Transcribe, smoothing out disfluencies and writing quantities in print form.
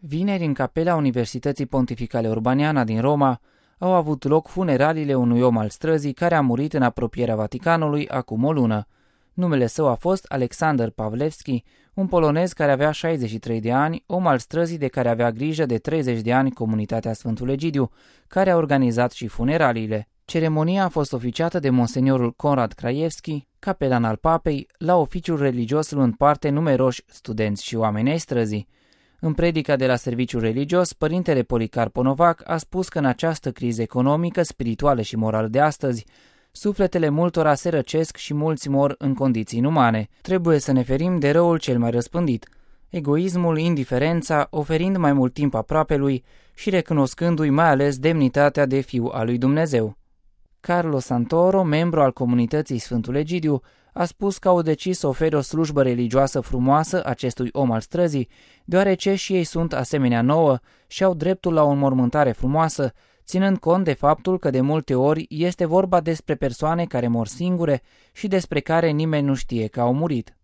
Vineri, în capela Universității Pontificale Urbaniana din Roma, au avut loc funeraliile unui om al străzii care a murit în apropierea Vaticanului acum o lună. Numele său a fost Alexander Pawlewski, un polonez care avea 63 de ani, om al străzii de care avea grijă de 30 de ani comunitatea Sfântul Egidiu, care a organizat și funeraliile. Ceremonia a fost oficiată de monseniorul Conrad Krajewski, capelan al papei, la oficiul religios luând parte numeroși studenți și oameni ai străzii. În predica de la serviciul religios, părintele Policarpo Novac a spus că în această criză economică, spirituală și morală de astăzi, sufletele multora se răcesc și mulți mor în condiții inumane. Trebuie să ne ferim de răul cel mai răspândit, egoismul, indiferența, oferind mai mult timp aproapelui și recunoscându-i mai ales demnitatea de fiu al lui Dumnezeu. Carlo Santoro, membru al comunității Sfântul Egidiu, a spus că au decis să ofere o slujbă religioasă frumoasă acestui om al străzii, deoarece și ei sunt asemenea nouă și au dreptul la o înmormântare frumoasă, ținând cont de faptul că de multe ori este vorba despre persoane care mor singure și despre care nimeni nu știe că au murit.